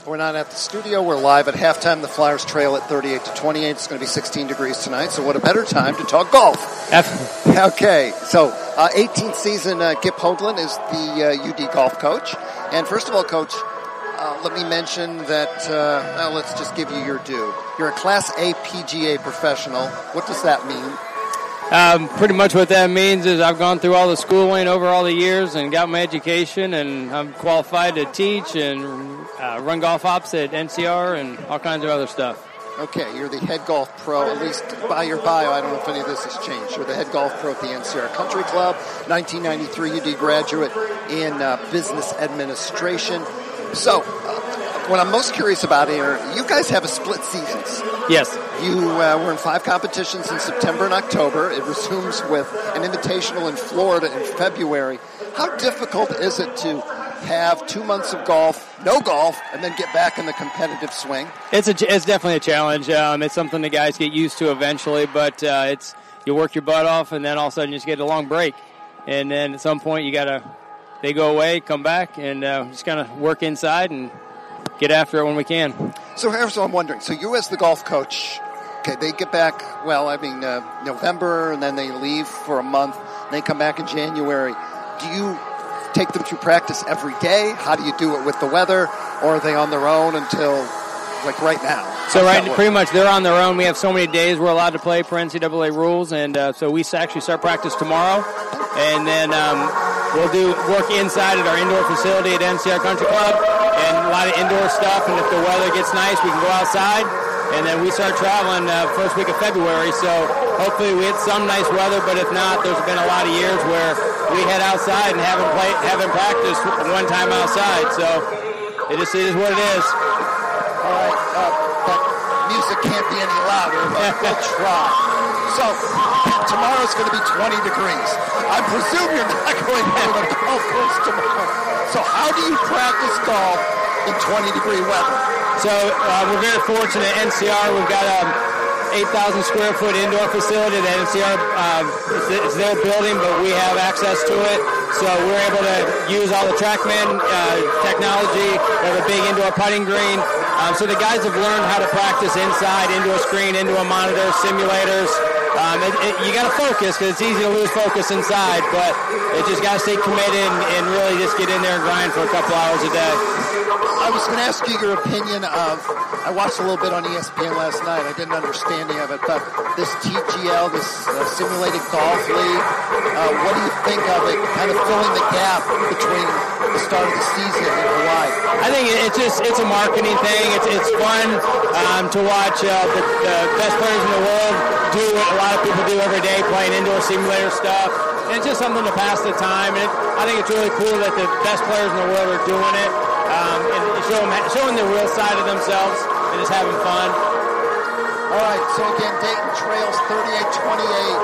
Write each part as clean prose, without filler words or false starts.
We're not at the studio. We're live at halftime. The Flyers trail at 38-28. It's going to be 16 degrees tonight, so what a better time to talk golf. Okay, so 18th season, Gip Hoagland is the UD golf coach. And first of all, Coach, let me mention that, let's just give you your due. You're a Class A PGA professional. What does that mean? Pretty much what that means is I've gone through all the schooling over all the years and got my education, and I'm qualified to teach and run golf ops at NCR and all kinds of other stuff. Okay, you're the head golf pro, at least by your bio. I don't know if any of this has changed. You're the head golf pro at the NCR Country Club, 1993 UD graduate in business administration. So, what I'm most curious about here, you guys have a split seasons. Yes. You were in 5 competitions in September and October. It resumes with an invitational in Florida in February. How difficult is it to have 2 months of golf, no golf, and then get back in the competitive swing? It's definitely a challenge. It's something the guys get used to eventually, but you work your butt off, and then all of a sudden you just get a long break. And then at some point they go away, come back, and just kind of work inside and get after it when we can. So here's what I'm wondering. So you as the golf coach, okay, they get back, November, and then they leave for a month, and they come back in January. Do you take them through practice every day? How do you do it with the weather? Or are they on their own until, like, right now? So pretty much they're on their own. We have so many days we're allowed to play per NCAA rules, and so we actually start practice tomorrow, and then we'll do work inside at our indoor facility at NCR Country Club, and a lot of indoor stuff, and if the weather gets nice, we can go outside, and then we start traveling first week of February, so hopefully we hit some nice weather, but if not, there's been a lot of years where we head outside and haven't practiced one time outside, so it is what it is. All right, but music can't be any louder, but we'll try. So, tomorrow's going to be 20 degrees. I presume you're not going to the golf course tomorrow. So how do you practice golf in 20-degree weather? So we're very fortunate at NCR. We've got an 8,000 square foot indoor facility that NCR it's their building, but we have access to it. So we're able to use all the TrackMan technology. We have a big indoor putting green. So the guys have learned how to practice inside, into a screen, into a monitor, simulators. You got to focus because it's easy to lose focus inside, but you just got to stay committed and really just get in there and grind for a couple hours a day. I was going to ask you your opinion of, I watched a little bit on ESPN last night. I didn't understand any of it, but this TGL, this simulated golf league, what do you think of it kind of filling the gap between the start of the season in Hawaii? I think it's a marketing thing. It's fun to watch the best players in the world do what a lot of people do every day, playing indoor simulator stuff. And it's just something to pass the time. And I think it's really cool that the best players in the world are doing it and showing the real side of themselves and just having fun. All right, so again, Dayton trails 38-28,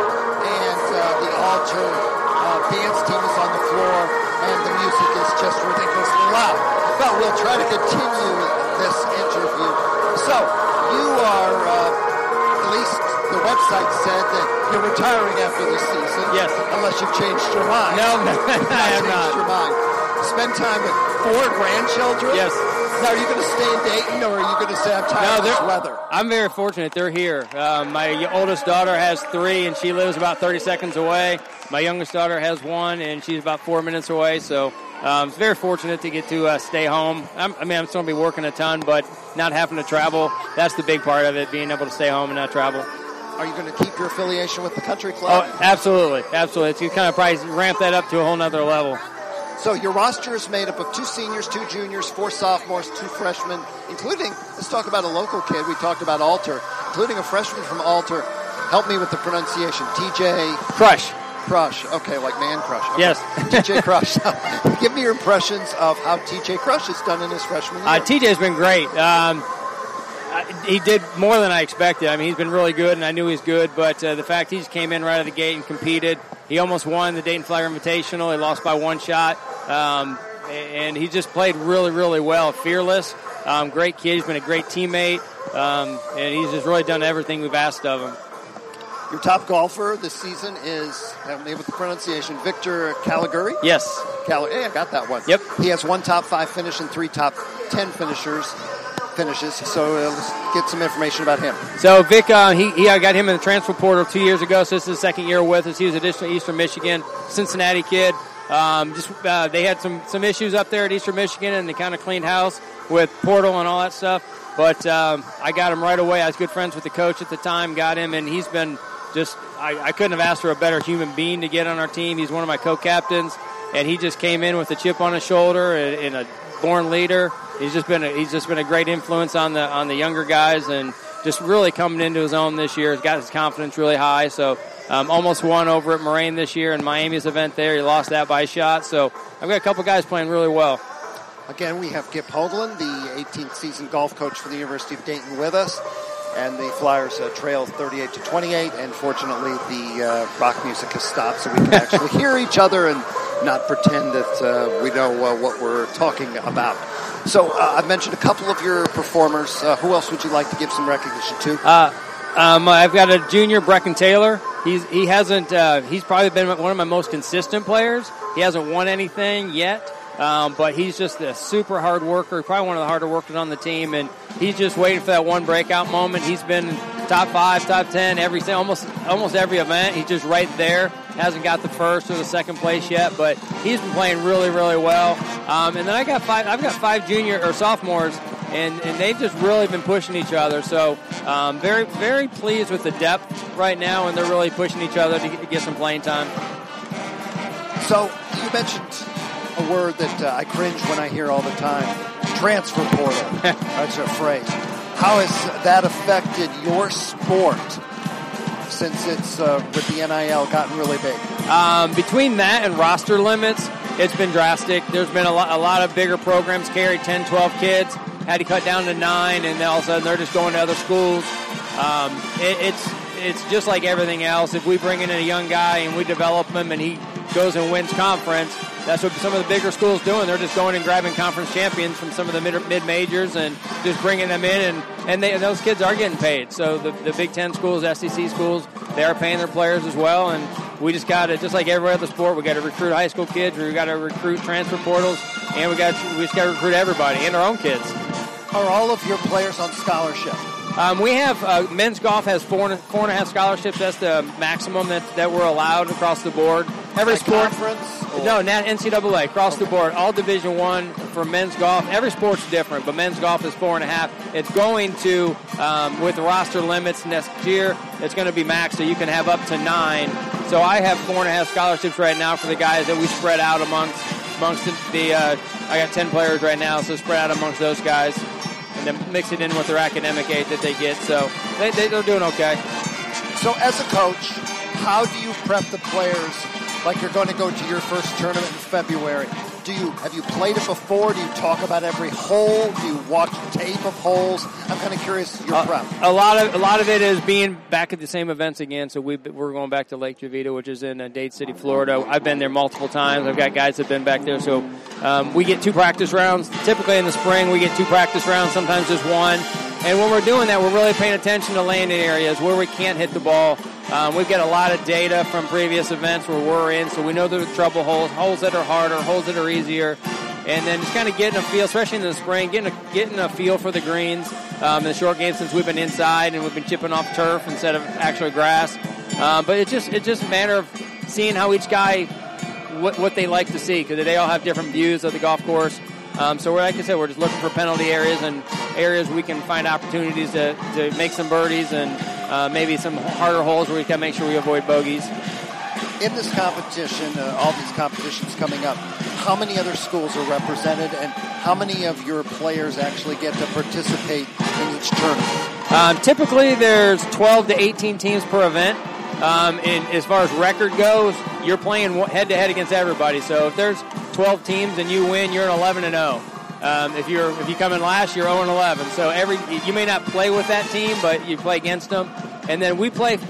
and the Alter dance team is on the floor, and the music is just ridiculously loud. But we'll try to continue this interview. So, you are, at least the website said that you're retiring after this season. Yes. Unless you've changed your mind. No, I have not. Your mind. Spend time with 4 grandchildren? Yes. Now, are you going to stay in Dayton, or are you going to say, I'm tired of this weather? I'm very fortunate. They're here. My oldest daughter has 3, and she lives about 30 seconds away. My youngest daughter has 1, and she's about 4 minutes away. So it's very fortunate to get to stay home. I'm still going to be working a ton, but not having to travel, that's the big part of it, being able to stay home and not travel. Are you going to keep your affiliation with the country club? Oh, absolutely. Absolutely. It's going to kind of probably ramp that up to a whole nother level. So your roster is made up of 2 seniors, 2 juniors, 4 sophomores, 2 freshmen, including, let's talk about a local kid. We talked about Alter, including a freshman from Alter. Help me with the pronunciation. TJ Crush. Crush. Okay, like man crush. Okay. Yes. TJ Crush. Give me your impressions of how TJ Crush has done in his freshman year. TJ's been great. He did more than I expected. I mean, he's been really good, and I knew he was good, but the fact he just came in right out of the gate and competed. He almost won the Dayton Flyer Invitational. He lost by 1 shot. And he just played really, really well. Fearless. Great kid. He's been a great teammate. And he's just really done everything we've asked of him. Your top golfer this season is, help me with the pronunciation, Victor Caligari? Yes. Hey, I got that one. Yep. He has 1 top 5 finish and 3 top top 10 finishes. So let's get some information about him. So Vic, I got him in the transfer portal 2 years ago. So this is his second year with us. He was at Eastern Michigan, Cincinnati kid. They had some issues up there at Eastern Michigan, and they kind of cleaned house with portal and all that stuff. But I got him right away. I was good friends with the coach at the time. Got him, and he's been just. I couldn't have asked for a better human being to get on our team. He's one of my co-captains, and he just came in with a chip on his shoulder and a born leader. He's just been a great influence on the younger guys, and just really coming into his own this year. He's got his confidence really high. So almost won over at Moraine this year in Miami's event there. He lost that by a shot. So I've got a couple guys playing really well. Again, we have Gip Hoagland, the 18th season golf coach for the University of Dayton, with us. And the Flyers trail 38-28, and fortunately the rock music has stopped so we can actually hear each other and not pretend that we know what we're talking about. So I've mentioned a couple of your performers. Who else would you like to give some recognition to? I've got a junior, Brecken Taylor. He's probably been one of my most consistent players. He hasn't won anything yet. But he's just a super hard worker, probably one of the harder workers on the team, and he's just waiting for that one breakout moment. He's been top 5, top 10 almost every event. He's just right there. Hasn't got the first or the second place yet, but he's been playing really, really well. And then I've got 5 junior or sophomores, and they've just really been pushing each other. So very, very pleased with the depth right now, and they're really pushing each other to get some playing time. So you mentioned a word that I cringe when I hear all the time, transfer portal. That's a phrase. How has that affected your sport since it's with the NIL gotten really big? Between that and roster limits, it's been drastic. There's been a lot of bigger programs carried 10, 12 kids, had to cut down to 9, and then all of a sudden they're just going to other schools. It's just like everything else. If we bring in a young guy and we develop him and he goes and wins conference, that's what some of the bigger schools doing. They're just going and grabbing conference champions from some of the mid-majors and just bringing them in, and those kids are getting paid. So the Big Ten schools, SEC schools, they are paying their players as well, and we just got to, just like every other sport, we got to recruit high school kids, we got to recruit transfer portals, and we just got to recruit everybody and our own kids. Are all of your players on scholarship? We have men's golf has 4.5 scholarships. That's the maximum that we're allowed across the board. Every sport, no, NCAA across the board. All Division I for men's golf. Every sport's different, but men's golf is 4.5. It's going to with the roster limits next year. It's going to be max, so you can have up to 9. So I have 4.5 scholarships right now for the guys that we spread out amongst the. I got 10 players right now, so spread out amongst those guys. And then mix it in with their academic aid that they get. So they're doing okay. So as a coach, how do you prep the players like you're going to go to your first tournament in February? Have you played it before? Do you talk about every hole? Do you watch tape of holes? I'm kind of curious your prep. A lot of it is being back at the same events again. So we're going back to Lake Jovita, which is in Dade City, Florida. I've been there multiple times. I've got guys that have been back there. So we get 2 practice rounds. Typically in the spring, we get 2 practice rounds, sometimes just 1. And when we're doing that, we're really paying attention to landing areas where we can't hit the ball. We've got a lot of data from previous events where we're in, so we know there's trouble holes that are harder, holes that are easier, and then just kind of getting a feel, especially in the spring, getting a feel for the greens. In the short game, since we've been inside and we've been chipping off turf instead of actual grass, but it's just a matter of seeing how each guy what they like to see, because they all have different views of the golf course. So like I said, we're just looking for penalty areas and areas we can find opportunities to make some birdies and maybe some harder holes where we can make sure we avoid bogeys. In this competition, all these competitions coming up, how many other schools are represented, and how many of your players actually get to participate in each tournament? Typically, there's 12 to 18 teams per event. And as far as record goes, you're playing head-to-head against everybody. So if there's 12 teams and you win, you're an 11-0. If you come in last, you're 0-11. So you may not play with that team, but you play against them. And then we play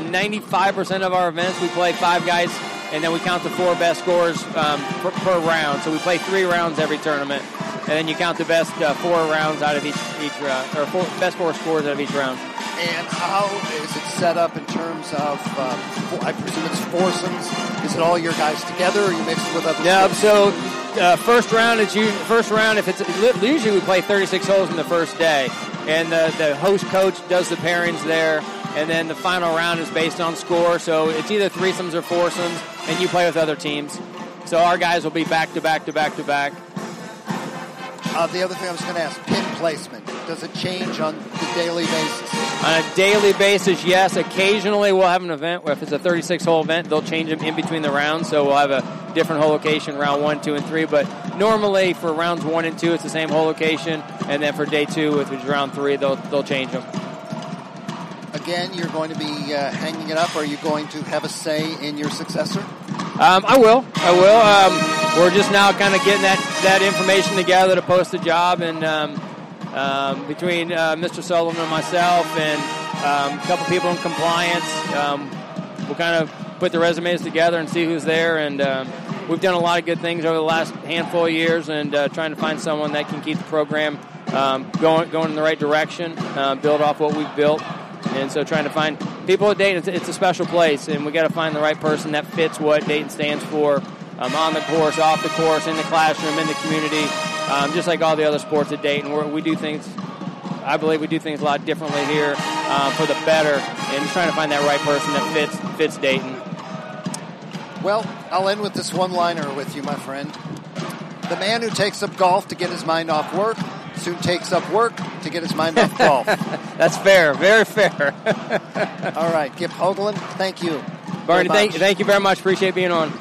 95% of our events. We play 5 guys, and then we count the 4 best scores per round. So we play 3 rounds every tournament, and then you count the best 4 rounds out of each round, or best 4 scores out of each round. And how is it set up in terms of, I presume it's foursomes? Is it all your guys together, or you mix it with other No, schools? so First round, if it's usually we play 36 holes in the first day, and the host coach does the pairings there, and then the final round is based on score. So it's either threesomes or foursomes, and you play with other teams. So our guys will be back to back to back to back. The other thing I was going to ask, pin placement. Does it change on the daily basis? On a daily basis, yes. Occasionally we'll have an event where if it's a 36-hole event, they'll change them in between the rounds. So we'll have a different hole location, round 1, 2, and 3. But normally for rounds 1 and 2, it's the same hole location. And then for day 2, which is round 3, they'll change them. Again, you're going to be hanging it up. Are you going to have a say in your successor? I will. We're just now kind of getting that information together to post the job, and between Mr. Sullivan and myself and a couple people in compliance, we'll kind of put the resumes together and see who's there. And we've done a lot of good things over the last handful of years, and trying to find someone that can keep the program going in the right direction, build off what we've built. And so trying to find people at Dayton, it's a special place, and we got to find the right person that fits what Dayton stands for, on the course, off the course, in the classroom, in the community, just like all the other sports at Dayton. We do things, I believe we do things a lot differently here for the better, and just trying to find that right person that fits Dayton. Well, I'll end with this one-liner with you, my friend. The man who takes up golf to get his mind off work soon takes up work to get his mind off golf. That's fair. Very fair. All right. Kip Hoagland, thank you. Barney, thank you very much. Appreciate being on.